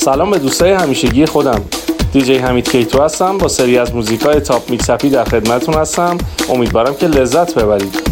سلام به دوستای همیشگی خودم. دیجی حمید کیتو هستم. با سری از موزیکای تاپ میکس اپی در خدمتتون هستم. امیدوارم که لذت ببرید.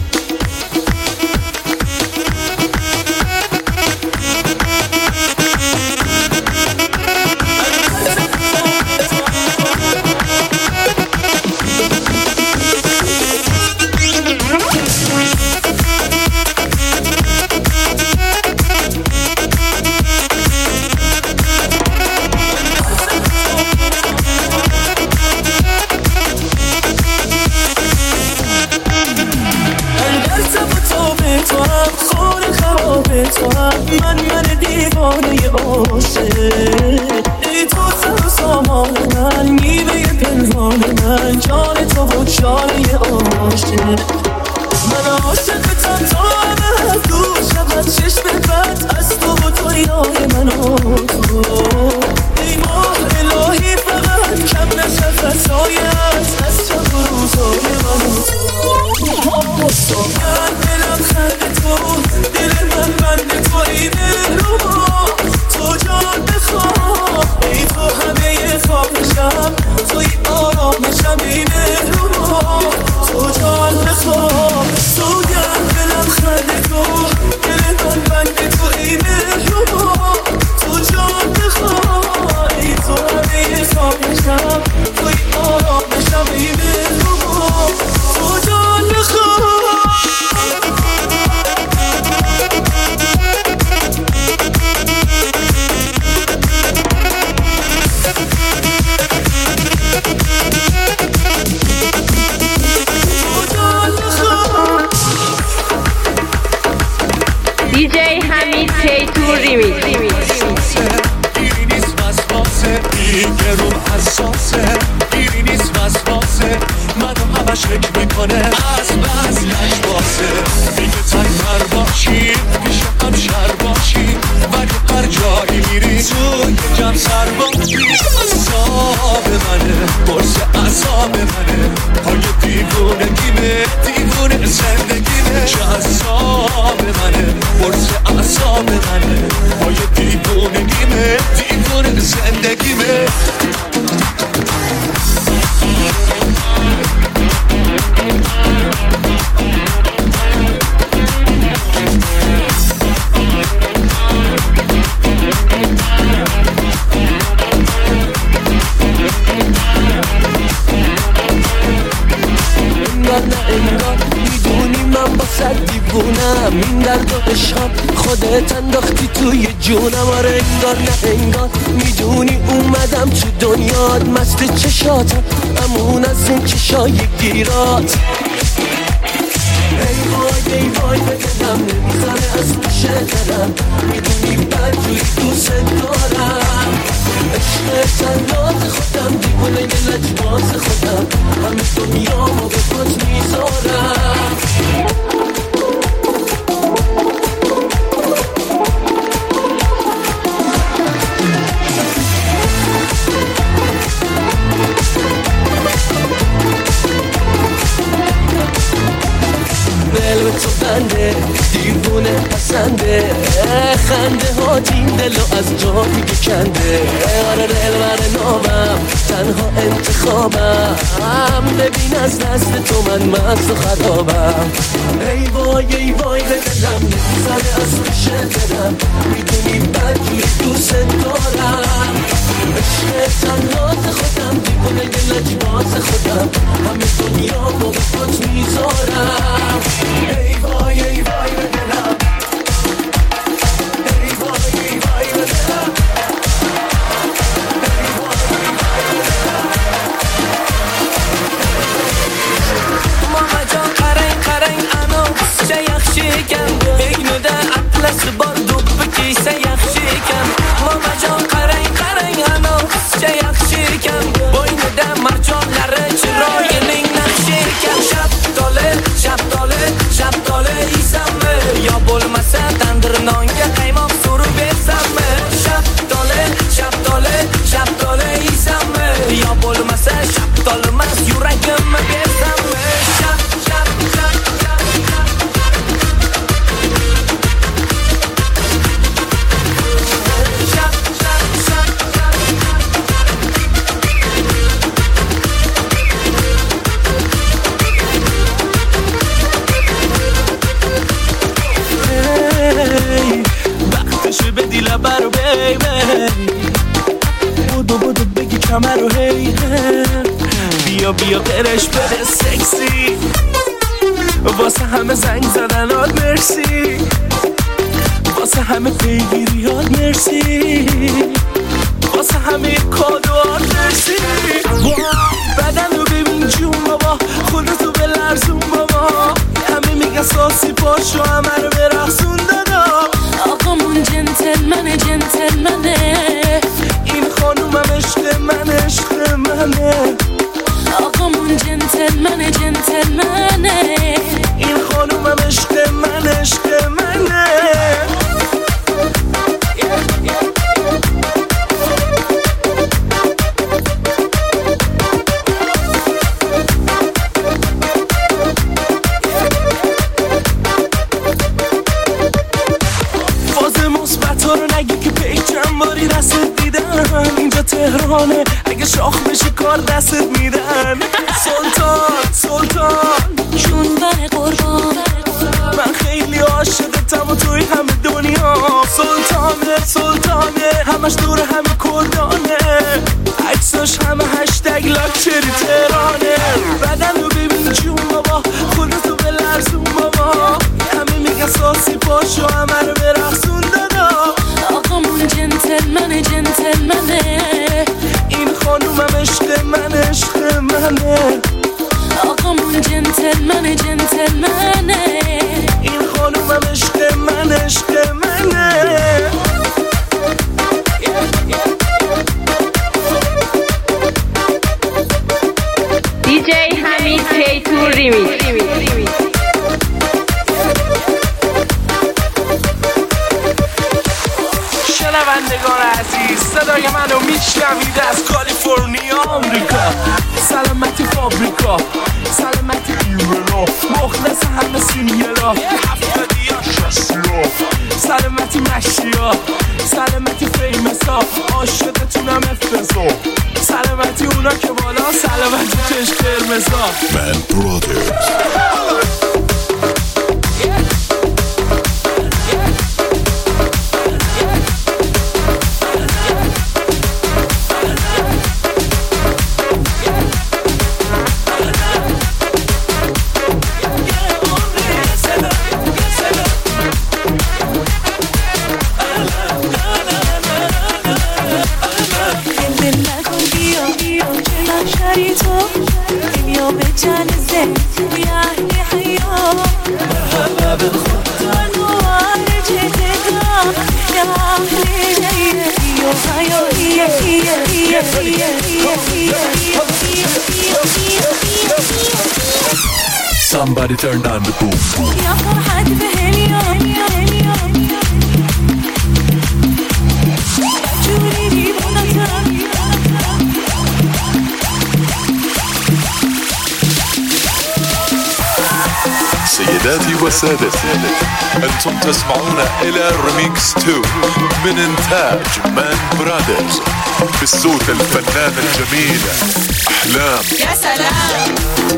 من دیوانه عاشق ای تو سر و سامان من میوه پنهان من جان تو و جانه عاشق من عاشقتم تا همه دور شود چشم بد از تو و دنیای من و تو ای ماه الهی فقط کم نشه خطایت از شب و روزای من و تو من دلم خنده تو دل من بند تو ای مهربان تو جان بخواه ای تو همه خواهشم توی آرامشم ای مهربان تو جان بخواه سوگم دلم خنده تو دل من بند تو ای مهربان تو جان بخواه ای تو همه خواهشم توی آرامشم ای مهربان تو جان بخواه DJ حمید کیتو ریمیکس گیری نیست وسواسه دیگه روم حساسه گیری نیست وسواسه منو همش فکر میکنه از بس لجباسه میگه تنگر باشی پیش هم شر باشی ولی هر جایی میری تو یکم سر باشی عذاب منه برس عذاب منه پای دیوونگیمه دیوونه زندگیمه جذاب منه برس عذاب منه پای دیوونگیمه دیوونه زندگیمه انگار میدونی من با صد دیوونم این درد و عشقم خودت انداختی توی جونم آره انگار نه انگار میدونی اومدم تو دنیات مست چشاتم امون از این چشای گیرات ای وای ای وای به دلم نمیزنه از پیش دلم میدونی بدجوری دوست دارم عشق تنات خودم دیوونه یه لجباز خودم همه دنیامو به پات میذارم دل به تو بنده دیوونه پسنده خنده ها این دلو از جا دیگه کنده آره دلبر نامم تنها انتخابم ببین از دست تو من مست و خرابم ای وای به دلم نمیزنه از پیش دلم میدونی بدجوری دوست دارم عشق تنهات خودم دیوونه یه لجباز خودم همه دنیامو به پات میذارم ای وای به دلم ای وای به دلم ماما جان قرنگ انا چه یخشیکم ایگنو ده اطلس بار دوب بکیسه یخشیکم ماما جان قرنگ انا چه یخشیکم boynu da marjonlari chiroyining naqshiga shaptoli yeysanmi yo bo'lmasa tandir nonga qaymoq surib bersanmi shaptoli yeysanmi yo bo'lmasa shaptolmas yuragimni bersanmi خبر بیبی بودو بگی کمر رو هی بیا قرش بده سکسی واسه همه زنگ زدنات مرسی واسه همه پیگیریات مرسی واسه همه کادوات مرسی بدن رو ببین جون بابا خودتو بلرزون بابا همه میگن ساسی پاشو همه رو برقصون دادا آقامون جنتلمنه این خانومم عشق منه آقامون جنتلمنه این خانومم عشق منه اینجا تهرانه اگه شاخ بشی کار دستت میدن سلطان جون قربان من خیلی عاشقتم و توی همه دنیا سلطانه همش دور همه کردانه عکساش همه هشتگ لاکچری تهرانه بدن رو ببین جون بابا خودتو بلرزون بابا همه میگن ساسی پاشو همه رو برقصون دادا آقامون جنتلمنه این خانومم عشق منه آقامون جنتلمنه این خانومم عشق منه DJ حمید K2 ریمیکس شنوندگان عزیز صدای منو میشنوید از کالیفرنیا آمریکا سلامتی فابریکا سلامتی ایرنا مخلص همه سینگلا 70 سلامتی مشیا سلامتی فیمسا عاشقتونم افتضا سلامتی اونا که بالا سلامتی چشم قرمزا من برادرز Somebody turn down the boom. يا فرحتي بهاليوم جوري سيداتي وسادتي أنتم تسمعون إلى ريميكس 2 من إنتاج مان برادرز بالصوت الفنان الجميل أحلام. يا سلام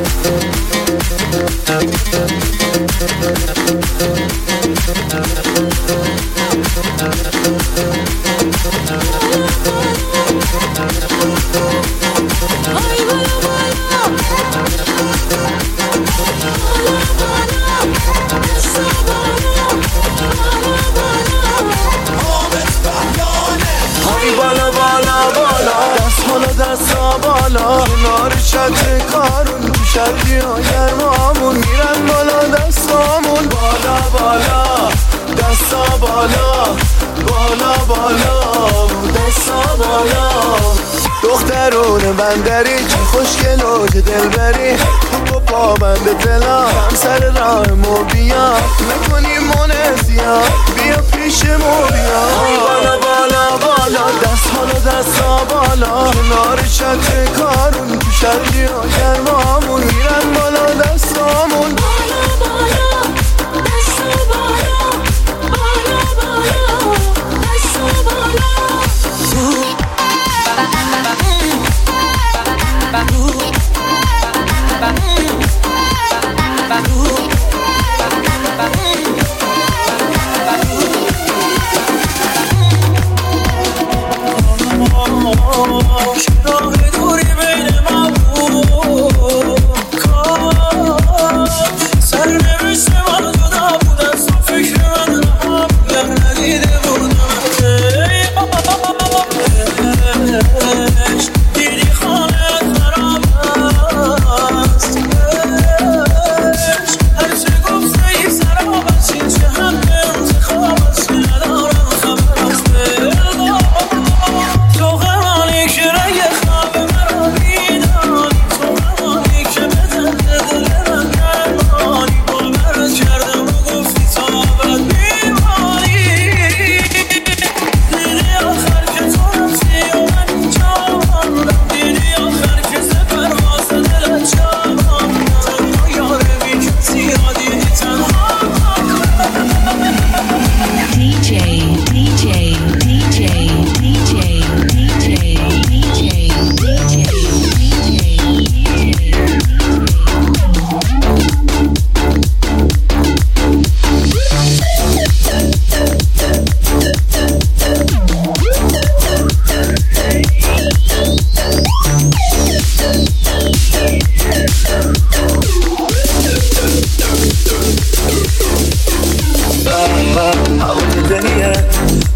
دستا بالا کنار چت کارون شدی ها گرمامون میرن بالا دستامون بالا بالا دستا بالا بالا بالا دستا بالا دخترون بندری چه خوشگل و چه دلبری تو پا بند دلا هم سر راه مو بیا نکنی مونسیا بیا پیش مو بیا بالا بالا بالا دست حالا دستا بالا کنار چت کارون تو شرقی ها گرمامون میرن بالا دستامون بالا بالا دستا بالا بالا بالا دستا بالا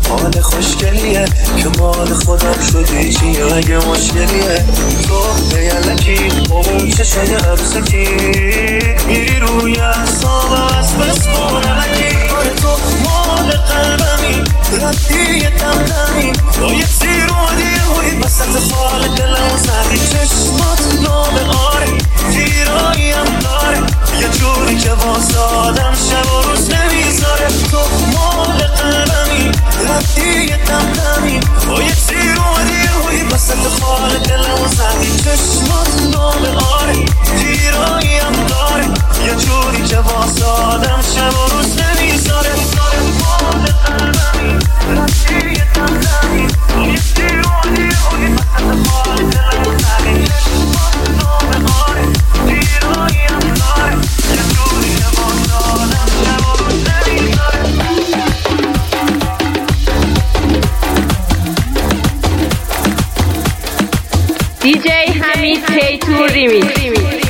حال خوشگلیه که مال خودم شدی چیه اگه مشکلیه تو بیلکی اون چشای عبسکی میری روی اصابم از بس خونمکی تو مال قلبمی ردی دم نمی تو یک سیرودی هوی وسط خال دلم زدی چشمات نام آره تیراییم داره یه جوری که واسه آدم شب و روز نمیذاره تو مال قلبمی ردی دم نمی تو یک سیرودی هوی وسط خال دلم زدی چشمات نام آره تیراییم داره یه جوری که واسه آدم شب و روز نمیذاره مال قلبمی ردی دم نمی تو یک سیرودی هوی وسط خال دلم زدی چشمات نام آره تیراییم داره یه جوری که واسه آدم شب و روز نمیذاره DJ Hamid K2 Remix.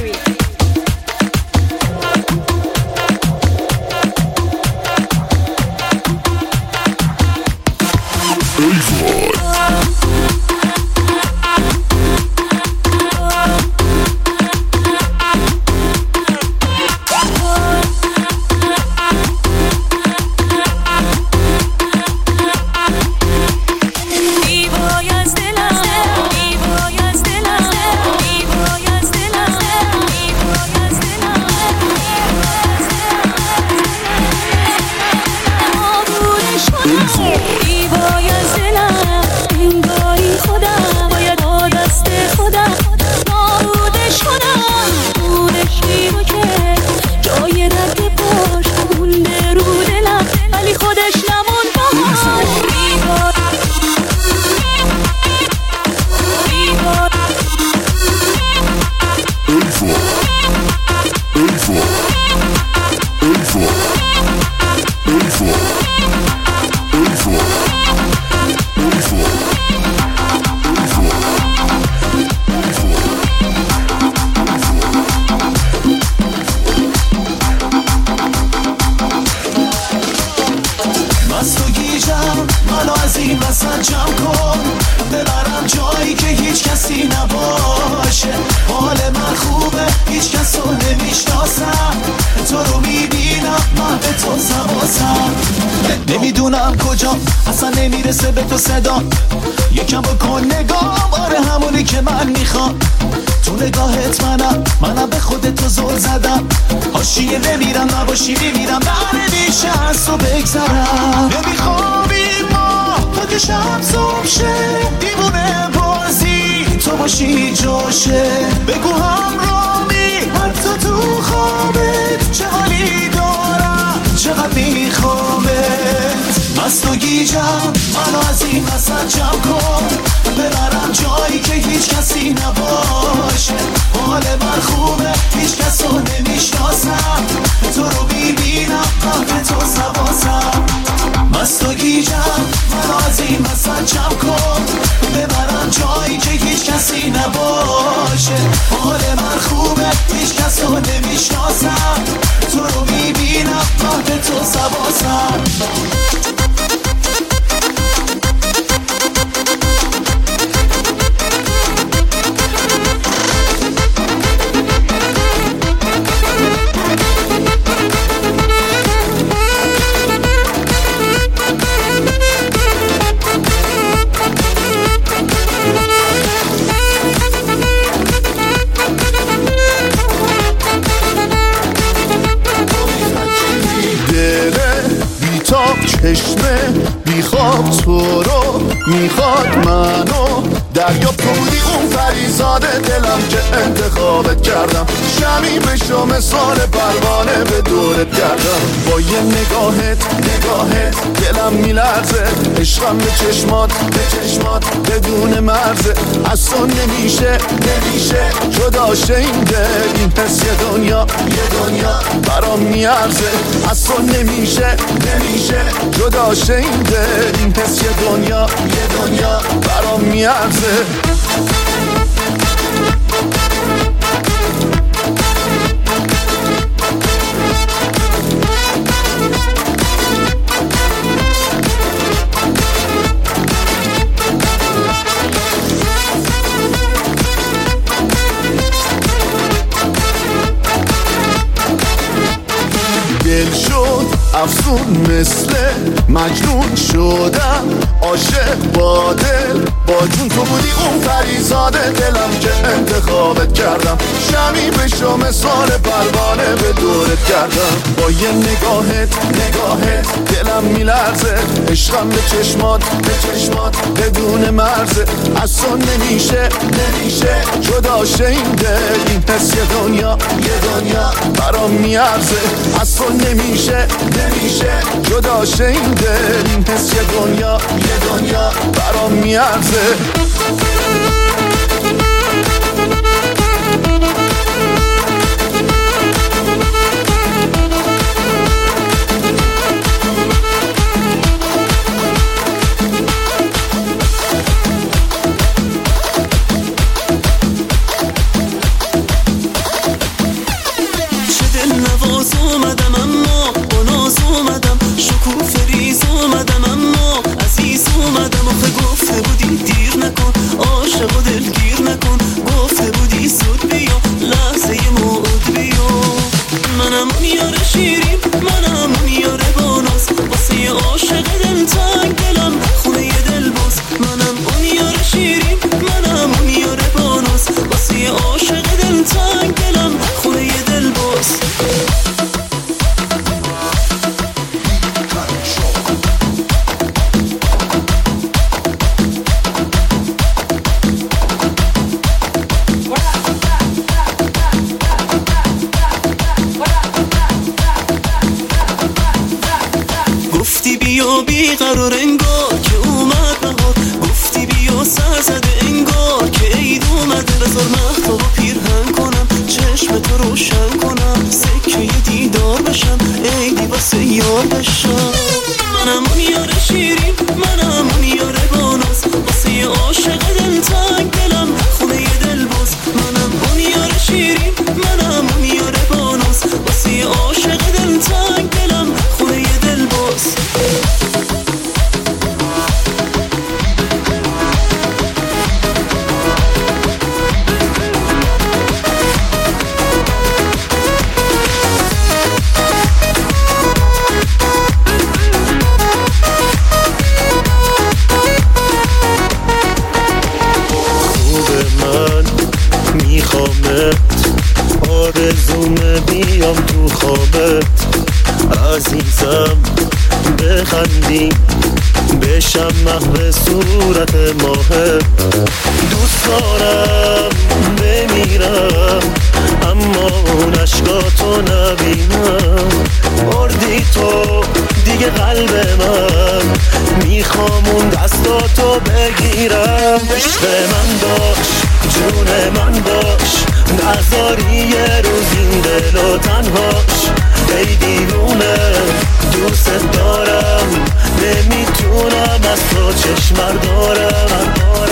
نمیدونم کجا اصلا نمیرسه به تو صدا یکم بکن نگاه آره همونی که من میخوام تو نگاهت منم به خودت تو زل زدم حاشیه نمیرم نباشی میمیرم نمیشه از تو بگذرم نمیخوابیم ما تا که شب صبح شه دیوونه بازی تو باشی جاشه بگو همرامی حتی تو خوابت چه حالی دارم چقدر میخوامت مست و گیجم منو از این وسط جمع کن ببرم جایی که هیچ کسی نباشه حال من خوبه هیچ کس رو نمیشناسم تو رو میبینم قهر تو سواسم مست و گیجم منو از این وسط جمع کن ببرم جایی که هیچ کسی نباشه حال من خوبه هیچ کس رو نمیشناسم تو رو میبینم قهر تو سواسم چشمه میخواد تو رو میخواد منو دریا پودی اون فریزاده دلم که انتخابت کردم شمی بشو مثال پروانه به دورت کردم با یه نگاهت دلم میلرزه عشقم به چشمات بدون مرزه از تو نمیشه جدا شه این دل این حس یه دنیا برام میارزه از تو نمیشه جدا شه این دل این حس یه دنیا برام میارزه مثل مجنون شدم عاشق با دل با جون تو بودی اون پریزاده دلم که انتخابت کردم شمی بشو مثال پروانه به دورت کردم با یه نگاهت دلم میلرزه عشقم به چشمات بدون مرزه از تو نمیشه جدا شه این دل این حس یه دنیا برام میارزه از تو نمیشه جدا شه این دل این حس یه دنیا برام میارزه بیقرار انگار که اومد بهار گفتی بیا سر زده انگار که عید اومده بذار مهتابو پیرهن کنم چشم تو روشن کنم سکه دیدار بشم عیدی واسه یار بشم منم اون یار شیرین منم اون یار باناز واسه عاشق دلتنگ دلم خونه دل باز منم اون یار شیرین منم اون یار باناز واسه عاشق دلتنگ دلم خونه دل باز آرزومه بیام تو خوابت عزیزم بخندی بشم محو صورت ماهت دوست دارم بمیرم اما اون عشقاتو نبینم مردی تو دیگه قلب من میخوام اون دستاتو بگیرم عشق من داشت جون من باش نذاری یه روز این دل و تنهاش ای دیوونه دوست دارم نمیتونم از تو چشم دارم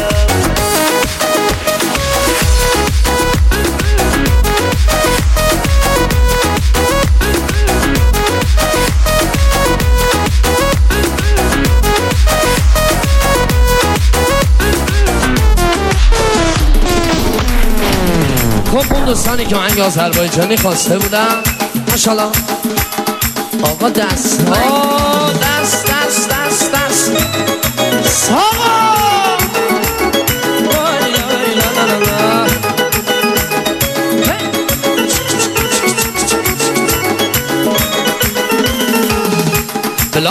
خب اون دوستانی که آهنگ آذربایجانی خواسته بودن ماشاءالله آقا دست ساقا بلا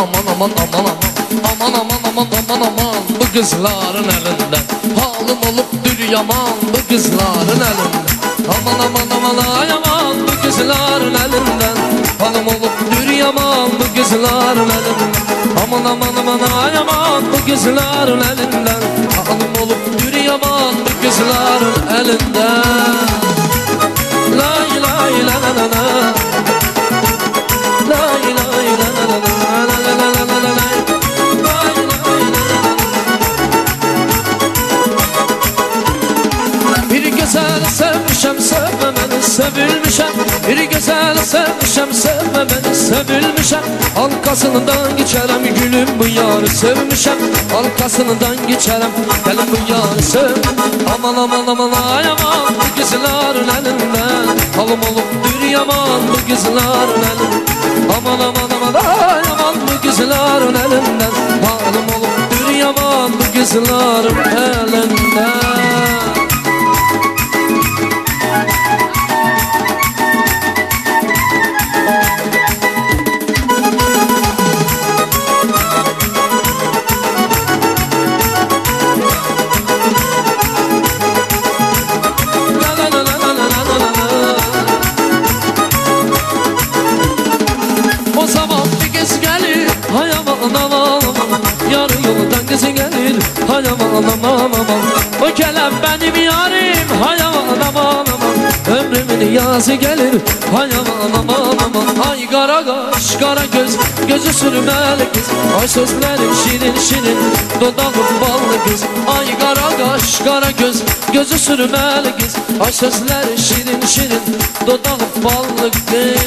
aman bu kızların elinde halim olup dür yaman bu kızların elinde aman ay aman bu kızların elinden halim olup dür yaman bu kızların elinde aman ay aman bu kızların elinden halim olup dür yaman bu kızların elinden la ilahe illallah la ilahe illallah sevmişem sevmemeni sevilmişem bir güzel sevmişem Sevilmişem sevme beni sevilmişem Arkasından geçerem gülüm bu yarı sevmişem Arkasından geçerem gelin bu yarı sev Aman aman aman ay aman bu kızların elinden Halım olup yaman bu kızların elinden Aman aman aman ay aman bu kızların elinden Halım olup yaman bu kızların elinden Hay aman aman aman o kelem benim yarim Hay aman aman aman ömrümün yazı gelir Hay aman aman aman ay kara kaş kara göz Gözü sürmeli kız ay sözlerim şirin şirin Dudağım ballı kız ay kara kaş kara göz Gözü sürmeli kız ay sözlerim şirin şirin Dudağım ballı kız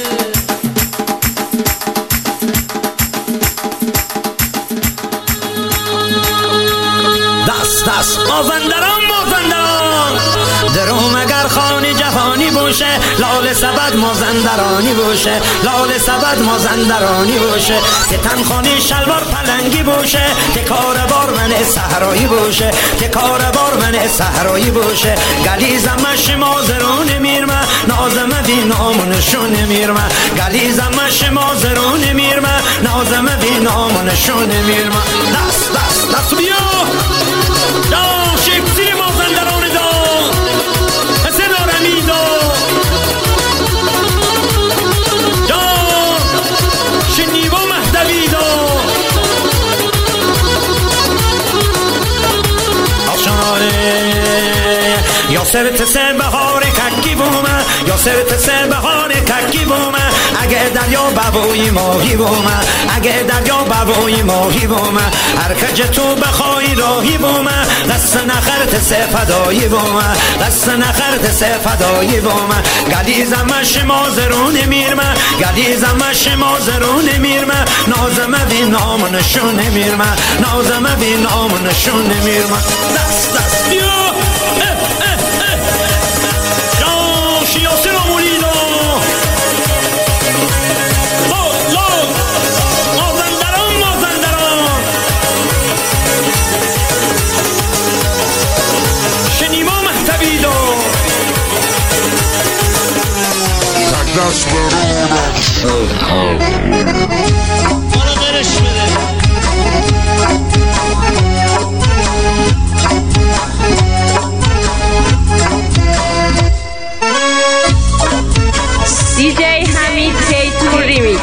دست مازندران مازندران دروم اگر خانی جوانی باشه لال سبد مازندرانی باشه لال سبد مازندرانی باشه که تنخانی شلوار پلنگی باشه که کار بار من صحرایی باشه که کار بار من صحرایی باشه گلیزمش مازرون میرمه نازمه بی نامونشون میرمه گلیزمش مازرون میرمه نازمه بی نامونشون میرمه دست دست دست بیا دا شکسی مازندران دا حسن آرمی دا دا شنیوا مهدوی دا یا سرت سر بهار ککی بومه یا سرت سر بهار ککی بومه اگه دریا بابوی ماهی بومه اگه دریا بابوی ماهی بومه هر کج تو بخوای راهی بومه دست نخرت سفدایی بومه دست نخرت سفدایی بومه گلیزمش مازرون میرمه گلیزمش مازرون میرمه نازمه بی نام نشون میرمه نازمه بی نام نشون میرمه دست دست بیا یاسر آمولیدو مازندران مازندران شنیما مهتویدو تک دست برونم بارا غیرش بده DJ Hamid K2 Remix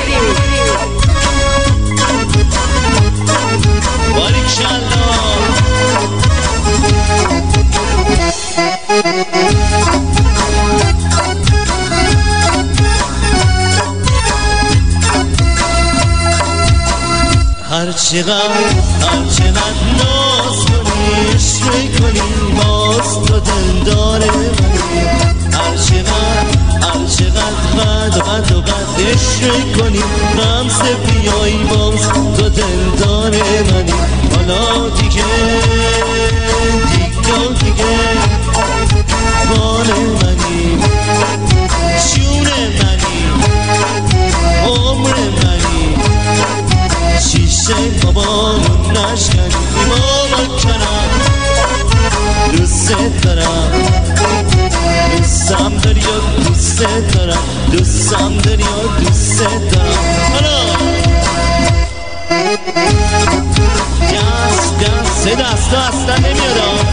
هر چقدر ناز کنی عشق کنی باز تو دلدار منی هر چقدر قد عشق کنی غمزه بیایی باز تو دلدار منی حالا دیگه بار منی جون منی عمر منی شیشه بابامون نشکنی ایمان کنم دوست دارم دوستم داری یا دوست دارم دوستم داری یا دوست دارم حالا دست اصلا نمیادم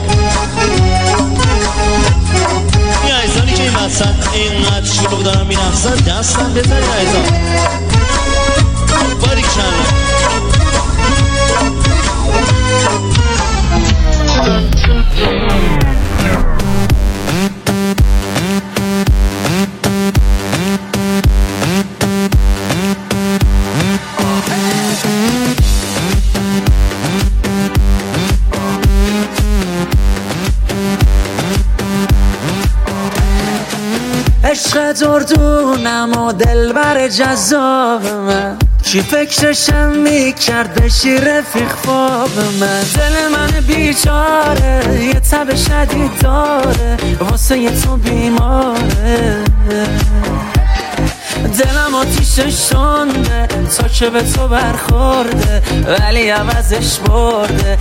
این عیزانی که این وسط اینقدر شلوغ دارم مینفسن دستم بزنی عیزان باریک شنم عشق دردونم و دلبر جذاب من چی فکرشم میکرد بشی رفیق خواب من دل من بیچاره یه تب شدید داره واسه یه تو بیماره دلم آتیشش شنده تا که به تو برخورده ولی عوضش برده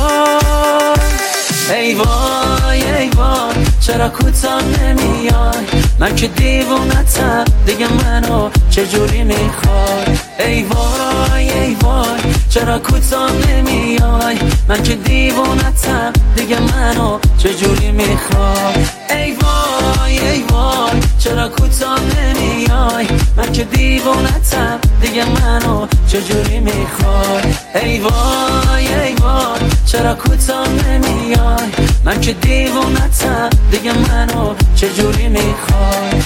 ای وای ای وای چرا کوتاه نمیای من که دیوونتم دیگه منو چجوری میخوای ای وای ای وای چرا کوتاه نمیای من که دیوونتم دیگه منو چجوری میخوای ای وای ای وای چرا کوتاه نمیای من که دیوونتم دیگه منو چجوری میخوای ای وای ای وای چرا کوتاه نمیای من که دیوونتم دیگه منو چجوری میخوای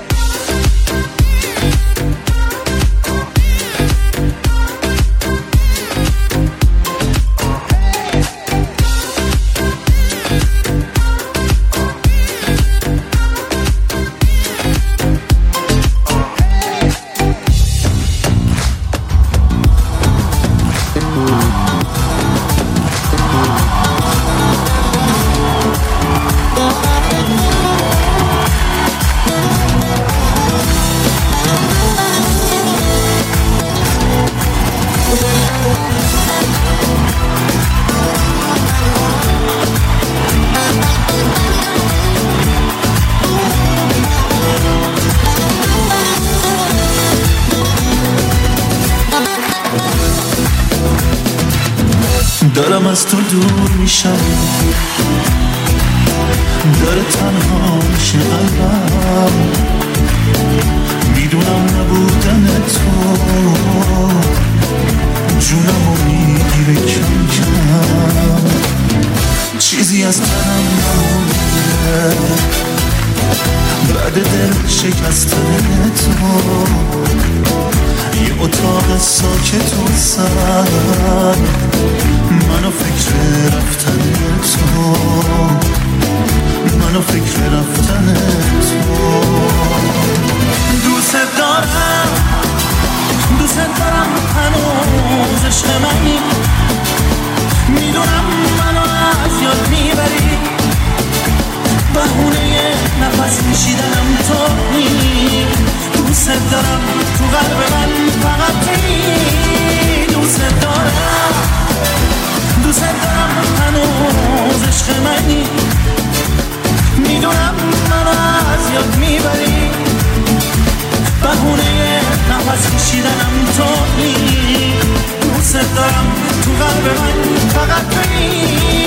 دارم از تو دور میشم داره تنها میشه قلبم میدونم نبودن تو جونمو میگیره کم کم چیزی از تنم نمونده بعد دل شکستن تو یه اتاق ساکت و سر منو فکر رفتن تو منو فکر رفتن تو دوست دارم هنوز عشق منی میدونم منو از یاد میبری بهونه نفس میشیدنم تویی دوست دارم تو قلب من فقط تویی دوست دارم هنوز عشق منی میدونم منو از یاد میبری بهونه نفس کشیدنم تویی دوست دارم تو قلب من فقط تویی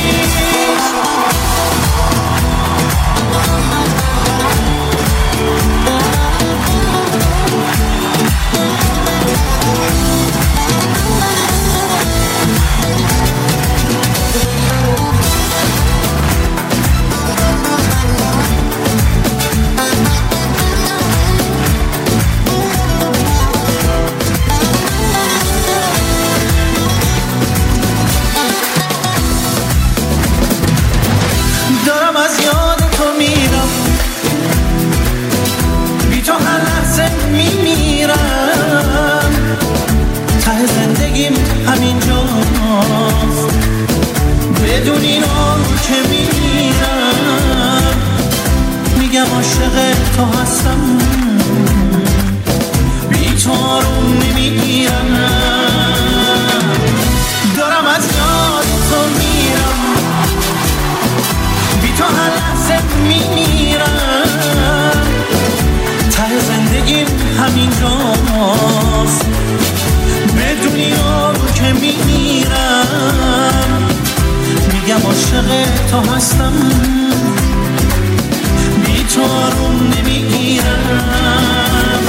بدون اینو که میمیرم میگم عاشق تو هستم بی تو آروم نمیگیرم دارم از یاد تو میرم بی تو هر لحظه میمیرم ته زندگیم همینجاست بدون اینو که میمیرم میگم عاشق تو هستم بی تو آروم نمیگیرم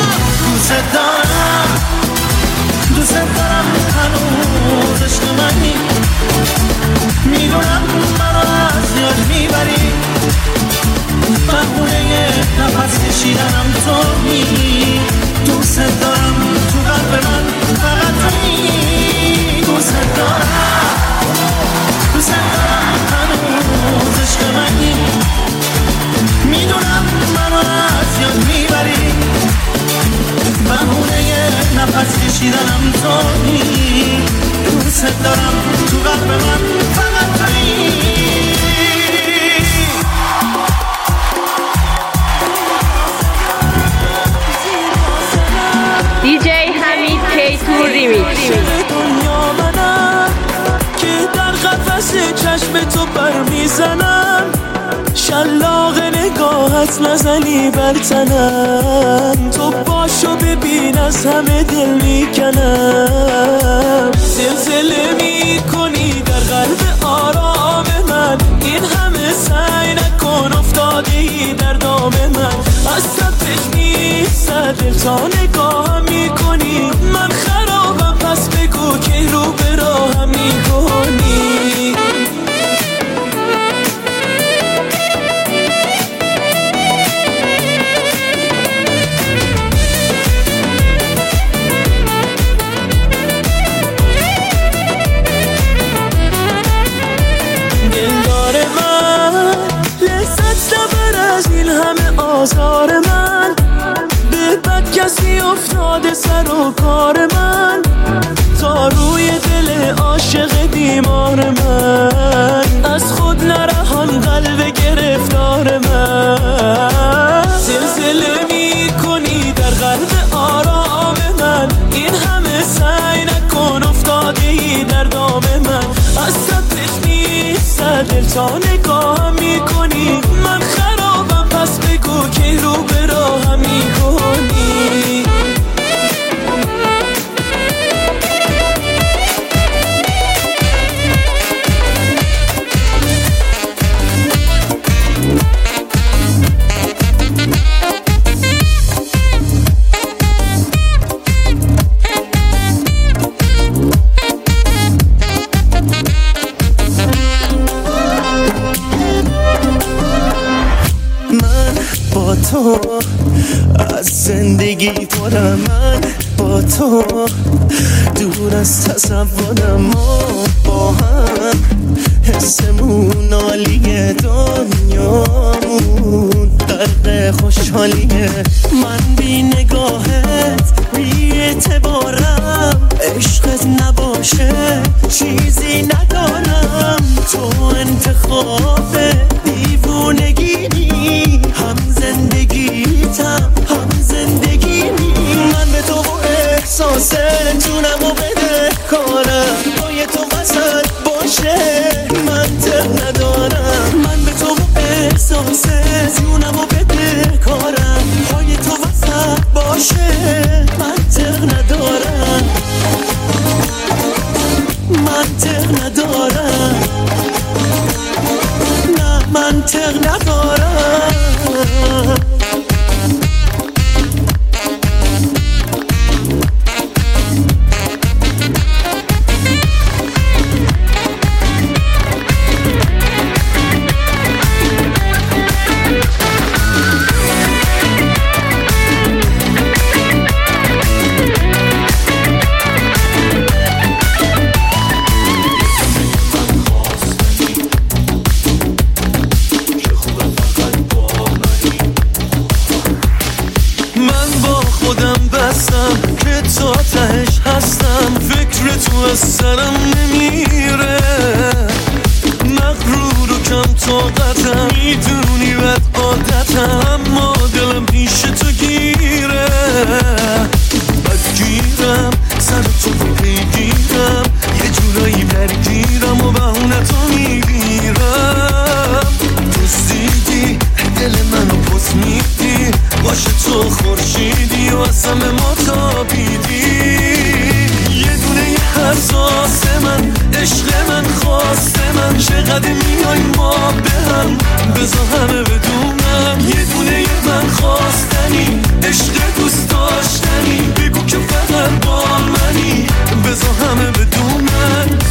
دوست دارم هنوز عشق منی میدونم منو از یاد میبری بهونه نفس کشیدنم تویی دوست دارم تو قلب من فقط تویی دوست دارم هنوز عشق منی میدونم منو از دوست دارم تو قلب من فقط تویی دیجی حمید کیتور ریمیکس دنیا منم که در قفس چشم تو برمیزنم شلاق نگاهت نزنی بر تنم تو باشو ببین از همه دل میکنم زلزله میکنی در قلب آرام من این همه سعی نکن افتادی در دام من از صفش می‌سد دل تا نگاهم میکنی من خرابم پس بگو که رو به راهم میکنی آزار من به بد کسی افتاده سر و کار من تا روی دل عاشق بیمار من از خود نرهان قلب گرفتار من زلزله میکنی در قلب آرام من این همه سعی نکن افتادی در دام من از صفش می‌سد دل تا نگاهم میکنی من خرابم پس بگو که رو به راهم میکنی تو از زندگی پرم من با تو دور از تصورم ما با هم حسمون عالیه دنیامون غرق خوشحالیه من بی نگاهت بی اعتبارم عشقت نباشه چیزی ندارم تو انتخاب دیوونگی هم زندگیتم هم زندگیمی من به تو و احساس جونمو بده کارم پای تو وسط باشه منطق ندارم من به تو و احساس جونمو بده کارم پای تو وسط باشه منطق ندارم منطق ندارم نه منطق ندارم که تا تهش هستم فکر تو از سرم نمیره مغرور و کم طاقتم میدونی بد عادتم اما دلم پیش تو گیره بدگیرم سر تو بگیرم یه جورایی درگیرم و بهونه تو میگیرم دوستیدی دل منو پس میدی باشه تو خورشیدی و اصلا ما تابیدی یه دونه یه حساس من عشق من خواست من چقدر میای ما به هم بذار همه بدونم یه دونه یه من خواستنی عشق دوست داشتنی بگو که فقط با منی بذار همه بدونم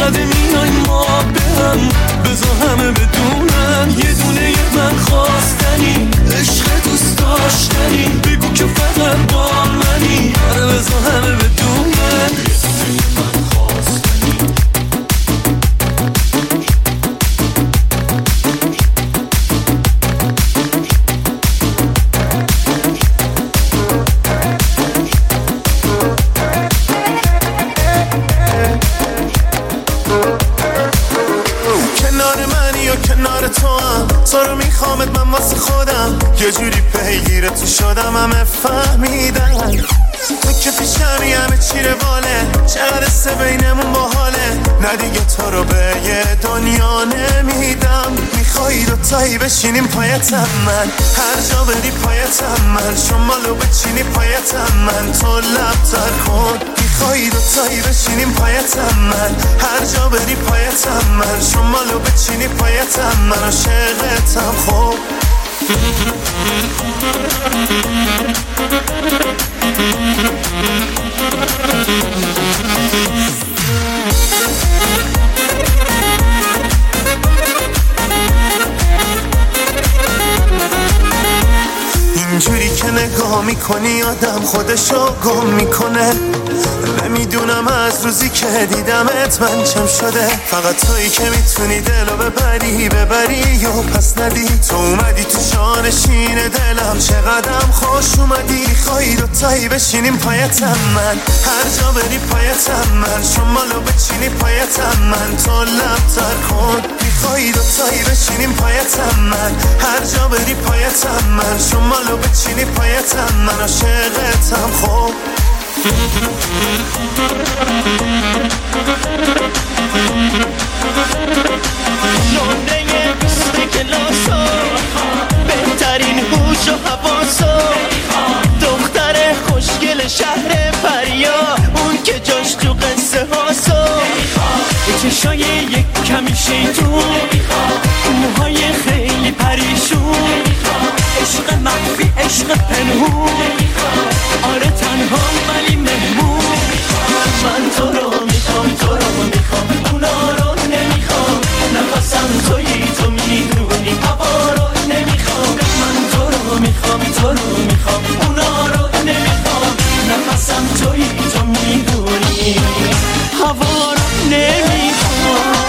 وعده میای ما به هم بذار همه بدونن یه دونه من خواستنی عشق دوست داشتنی بگو که فقط با منی آره بذار همه بدونن من خواستنی کنار تو هم تو رو میخوامت من واسه خودم یه جوری پیگیر تو شدم همه فهمیدن تو که پیشمی همه چی رواله چقدر سه بینمون باحاله نه دیگه تو رو به یه دنیا نمیدم میخوایی دوتایی بشینیم پایتم من هر جا بری پایتم من شمالو بچینی پایتم من تو لب تر کن میخوایی دوتایی بشینیم پایتم من هر جا بری پایتم من شمالو بچینی پایتم من عاشقتم خب اینجوری که نگاه میکنی آدم خودشو گم میکنه نمیدونم از روزی که دیدمت من چم شده فقط تویی که میتونی دلو ببری و پس ندی تو اومدی تو شانشین دلم چقدرم خوش اومدی میخوایی دوتایی بشینیم پایتم من هر جا بری پایتم من شمالو بچینی پایتم من تو لب تر کن میخوایی دوتایی بشینیم پایتم من هر جا بری پایتم من شمالو بچینی پایتم من عاشقتم خب نونه بیست کلاسا بهترین هوش و حواسا دختر خوشگل شهر پریا اون که جاش تو قصه هاسا چشای یک کمی شیطون موهای خیلی پریشون عشق مخفی عشق پنهون آره تنها ولی مهمون من تو رو میخوام اونا رو نمیخوام نفسم تویی تو میدونی هوا رو نمیخوام من تو رو میخوام اونا رو نمیخوام نفسم تویی تو میدونی هوا رو نمیخوام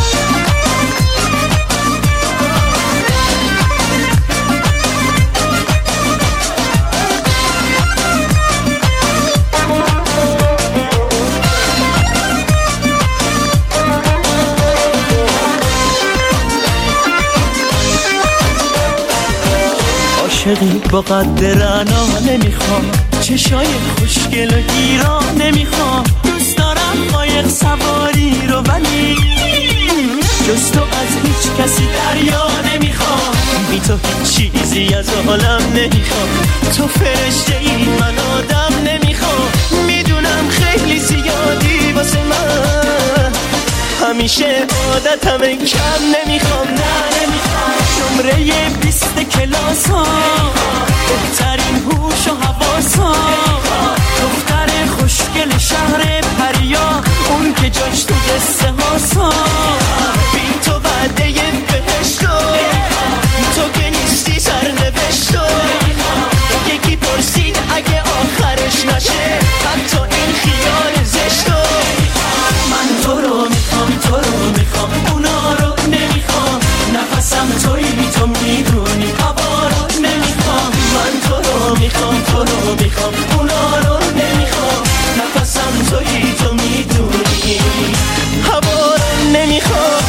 عاشقی با قد رعنا نمیخوام چشای خوشگل و گیران نمیخوام دوست دارم قایق سواری رو ولی جز تو از هیچ کسی دریا نمیخوام بی تو هیچ چیزی از عالم نمیخوام تو فرشته ای من آدم نمیخوام میدونم خیلی زیادی واسه من همیشه عادتم کم نمیخوام نه نمیخوام شمره 20 کلاسا بهترین هوش و حواسا دختر خوشگل شهر پریا اون که جاش تو قصه هاسا بی تو وعده بهشتو تو که نیستی سرنوشتو یکی پرسید اگه آخرش نشه حتی این خیال زشتو من تو رو میخوام اونا رو نمیخوام نفسم تویی تو میدونی هوا رو نمیخوام من تو رو میخوام اونا رو نمیخوام نفسم تویی تو میدونی هوا رو نمیخوام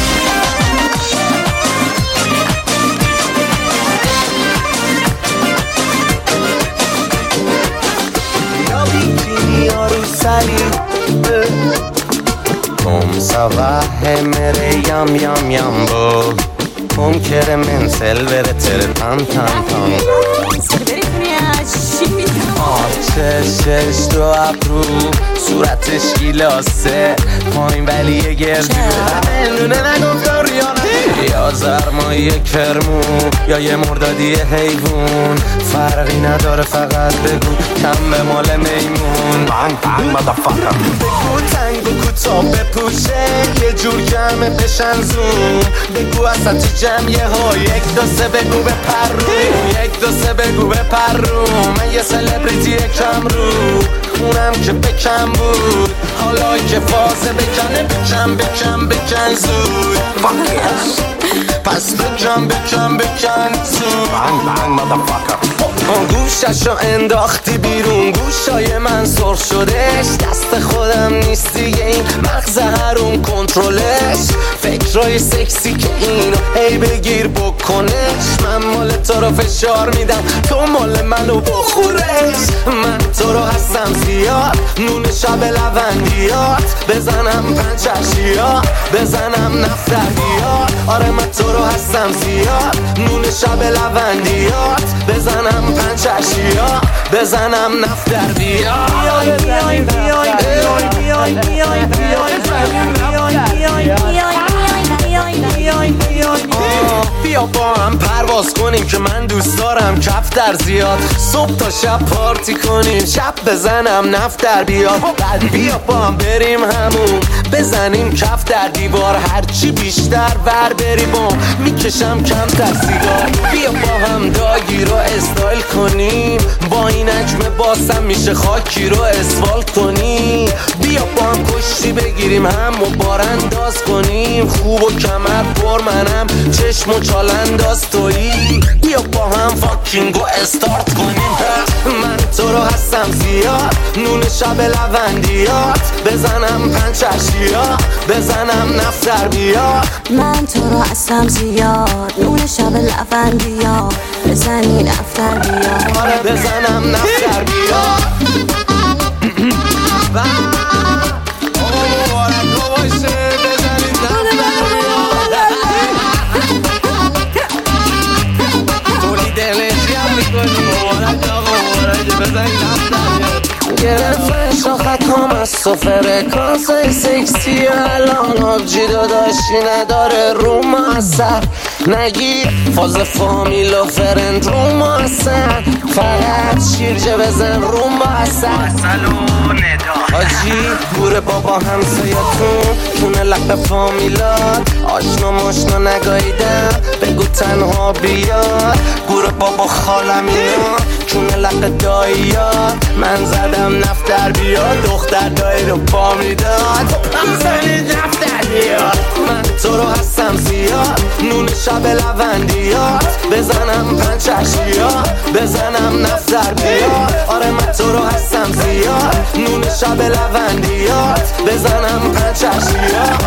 Come ça va mere yam yam yambo Come kere men selvere tere tan tan tan آتشش تو ابرو صورتش گیلاسه پایین ولی یه گردو نونه نگفتم ریانه یا زرمایی کرمو یا یه مردادی حیوون، فرقی نداره فقط بگو کم به مال میمون. بگو تنگ و کوتاه بپوشه یه جور جمع بشن زوم، بگو اصلا تو جمعیه ها یک دو سه بگو به پروم، یک دو سه بگو به پروم. من یه سلبریتی کم رو اونم که بکم بود، حالا که فازه بکنه بکن زود. پس بکن زود. گوششو انداختی بیرون، گوشای من سرخ شدش، دست خودم نیست دیگه این مغز هرون کنترلش. فکرای سکسی که اینو هی بگیر بکنش، من مال تو رو فشار میدم تو مال منو بخورش. من تو رو هستم زیاد نون شب لوندیات، بزنم پنچشیات بزنم نفتریات. آره من تو رو هستم زیاد نون شب لوندیات، بزنم پنچشیات بزنم نفتریات. بیا با هم پرواز کنیم که من دوست دارم کفتر زیاد، صبح تا شب پارتی کنیم شب بزنم نفتر بیاد. بعد بیا با هم بریم همون بزنیم کفتر دیوار، هرچی بیشتر ور بری بام میکشم کمتر سیگار. بیا با هم داگی رو استایل کنیم، با این اجمه باسم میشه خاکی رو اسفال کنیم. بیا با هم کشتی بگیریم هم و بارانداز کنیم، خوب و کمر پر منم چشم و چالنداز تویی. بیا با هم فاکینگو استارت کنیم. من تو رو هستم زیاد نون شب لوندیات، بزنم پنچشیات بزنم نفتر بیاد. من تو رو هستم زیاد نون شب لوندیات، بزنی نفتر بیاد. آره بزنم نفتر بیاد. گرفتن شاخت هم از تو فرکانسای سکسی، الان آبجی داداشی نداره رو ماثر. نگی فاز فامیل و فرند رو ماثر، فقط شیرجه بزن رو ماثر. آجی گوره بابا همسایتون کونه لق فامیلات، آشنا ماشنا نگاییدم بگو تنها بیاد. گوره بابا خالم اینا کونه لق داییات، من زدم نفتر بیاد دختر دایی رو پا میداد. زنید نفتر بیاد. من تو رو هستم زیاد نون شب لوندیات، بزنم پنچشیات بزنم نفتر بیاد. آره من تو رو هستم زیاد نون شب لوندیات، بزنم پنچشیات.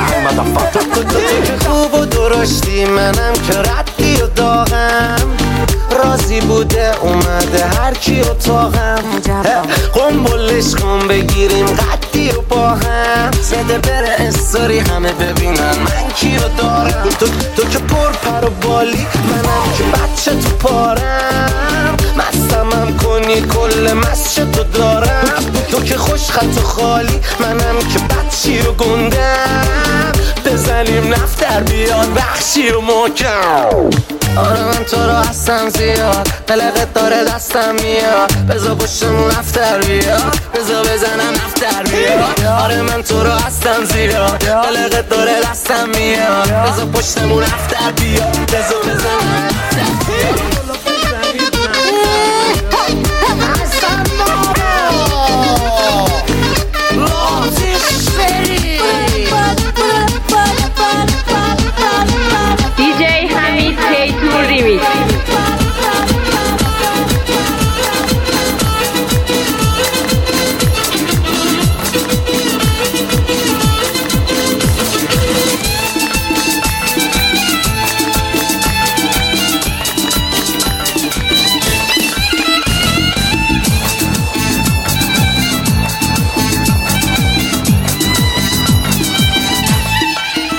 تو خوب و درشتی منم که ردی و داغم، راضی بوده اومده هر کی اتاقم. قنبلش کن بگیریم قدی و با هم، بده بره استوری همه ببینن من کی رو دارم. تو که پر پر و بالی منم که بچه تو پارم، مستمم کنی کل مسجد تو دارم. تو که خوش خط و خالی منم که بچی رو گندم، بزنیم نفتر بیاد بخشی و محکم. آره من تو رو هستم زیاد قلقت داره دستم میاد، بزا پشتمون نفتر بیاد بزا بزنم نفتر بیاد. آره من تو رو هستم زیاد قلقت داره دستم میاد، بزا پشتمون نفتر بیاد بزا بزنم نفتر بیاد.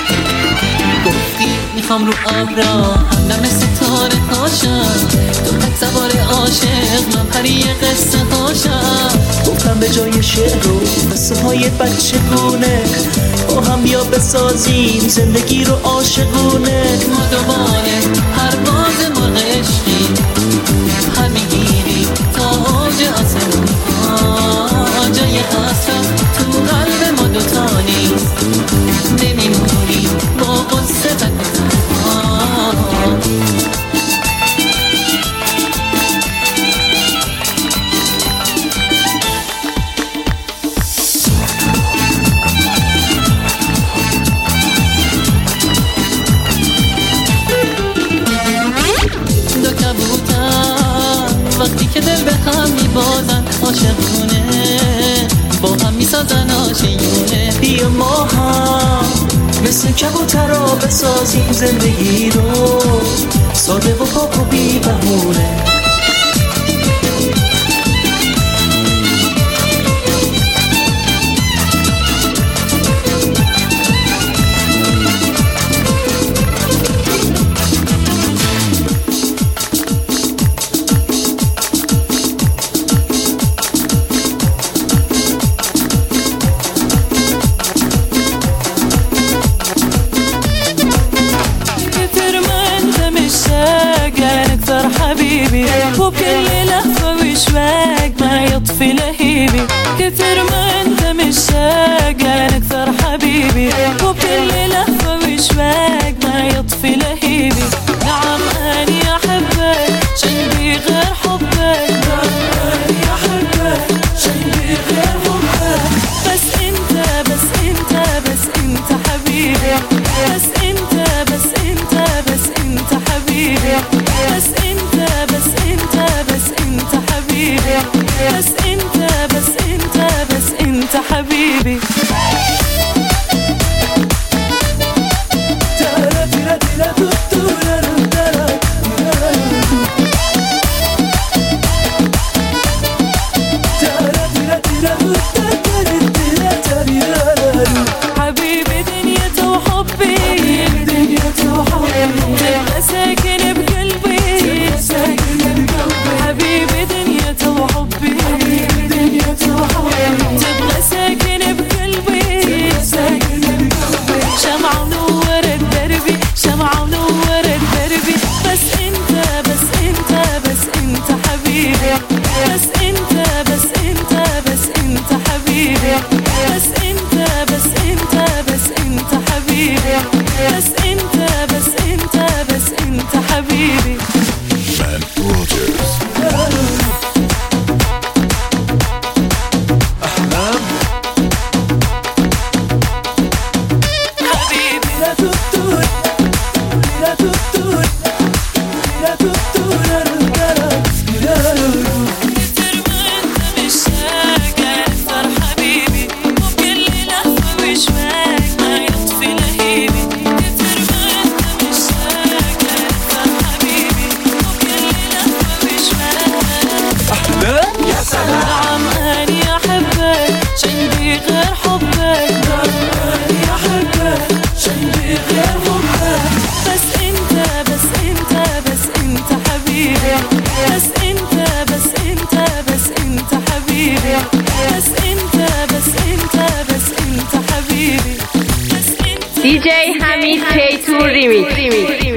میخوام رو ابرا همدم ستاره هاشم، تو سوار عاشق من پری قصه هاشم گفتم به جای شعر و قصه های بچگونه با هم بیا بسازیم زندگی رو عاشقونه. ما دوباره پرواز مرغ عشقی هم میگیریم تا اوج آسمون جای حسرت تو قلب ما دوتا نیست نمیمونیم با قصه تنها. وقتی که دل به هم میبازن عاشقونه با هم میسازن آشیونه. بیا ما هم مثل کبوترا بسازیم زندگی رو ساده و پاک و بی بهونه. وبكل لحظة وشواق ما يطفي لهيبي كثر ما انت مشتاق لك اكثر حبيبي وبكل لحظة وشواق ما يطفي لهيبي. نعم اني احبك شي بي غير حبك نعم اني احبك شي بي غير حبك بس انت بس انت بس انت حبيبي بس انت بس انت بس انت حبيبي بس انت بس انت بس انت حبيبي بس انت بس انت بس انت حبيبي. حبيبي دنيته وحبي تبقى ساكن بقلبي حبيبي دنيته وحبي تبقى ساكن بقلبي شمعة ونورت دربي شمعة ونورت دربي بس انت بس انت بس انت حبيبي بس انت بس انت بس انت حبيبي بس انت بس انت بس انت حبيبي بس انت بس انت بس انت حبيبي. DJ Hamid K2 Remix